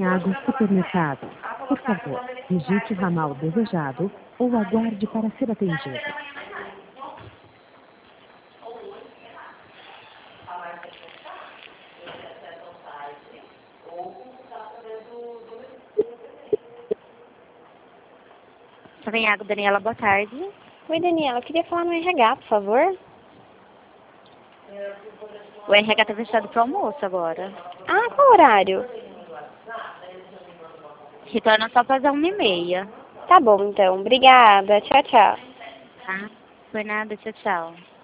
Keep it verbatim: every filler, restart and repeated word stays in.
Savanhago Supermercado. Por favor, digite o ramal desejado ou aguarde para ser atendido. Savanhago, Daniela, boa tarde. Oi, Daniela, eu queria falar no R H, por favor. O R H está fechado para o almoço agora. Ah, qual horário? Retorna só para as uma e meia. Tá bom, então. Obrigada. Tchau, tchau. Tá? Por nada, tchau, tchau.